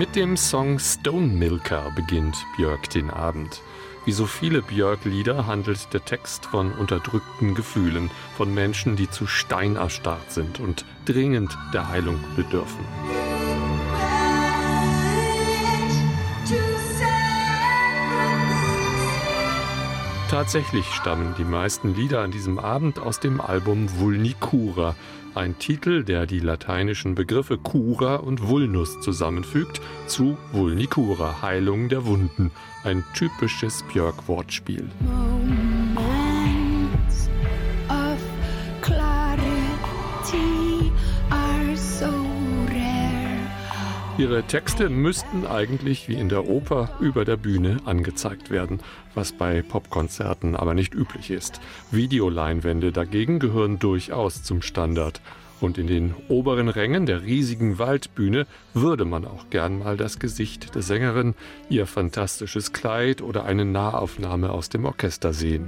Mit dem Song Stone Milker beginnt Björk den Abend. Wie so viele Björk-Lieder handelt der Text von unterdrückten Gefühlen, von Menschen, die zu Stein erstarrt sind und dringend der Heilung bedürfen. Tatsächlich stammen die meisten Lieder an diesem Abend aus dem Album Vulnicura, ein Titel, der die lateinischen Begriffe cura und vulnus zusammenfügt, zu Vulnicura, Heilung der Wunden, ein typisches Björk-Wortspiel. Moments of clarity are so rare. Ihre Texte müssten eigentlich wie in der Oper über der Bühne angezeigt werden, was bei Popkonzerten aber nicht üblich ist. Videoleinwände dagegen gehören durchaus zum Standard. Und in den oberen Rängen der riesigen Waldbühne würde man auch gern mal das Gesicht der Sängerin, ihr fantastisches Kleid oder eine Nahaufnahme aus dem Orchester sehen.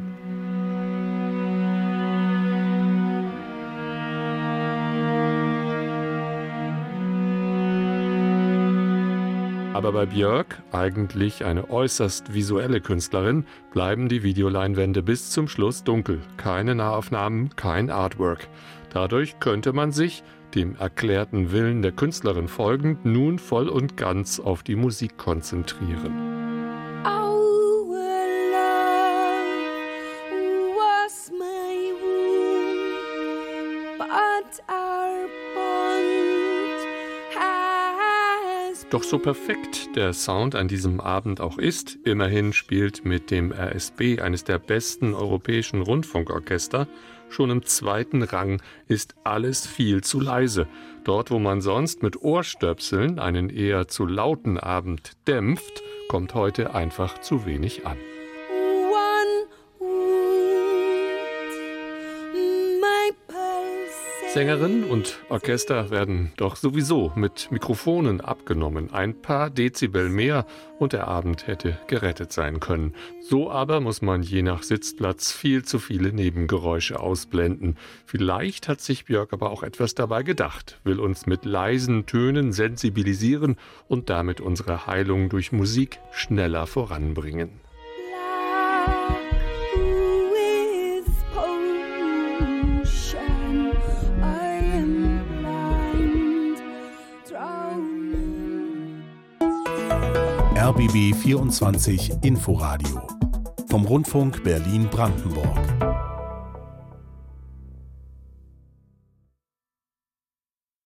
Aber bei Björk, eigentlich eine äußerst visuelle Künstlerin, bleiben die Videoleinwände bis zum Schluss dunkel. Keine Nahaufnahmen, kein Artwork. Dadurch könnte man sich, dem erklärten Willen der Künstlerin folgend, nun voll und ganz auf die Musik konzentrieren. Our love was my wound, but our bond has Doch so perfekt der Sound an diesem Abend auch ist, immerhin spielt mit dem RSB eines der besten europäischen Rundfunkorchester, schon im zweiten Rang ist alles viel zu leise. Dort, wo man sonst mit Ohrstöpseln einen eher zu lauten Abend dämpft, kommt heute einfach zu wenig an. one wound. My pulse. Sängerin und Orchester werden doch sowieso mit Mikrofonen abgenommen. Ein paar Dezibel mehr und der Abend hätte gerettet sein können. So aber muss man je nach Sitzplatz viel zu viele Nebengeräusche ausblenden. Vielleicht hat sich Björk aber auch etwas dabei gedacht, will uns mit leisen Tönen sensibilisieren und damit unsere Heilung durch Musik schneller voranbringen. With potion, I am blind, drowning. RBB 24 Inforadio vom Rundfunk Berlin-Brandenburg.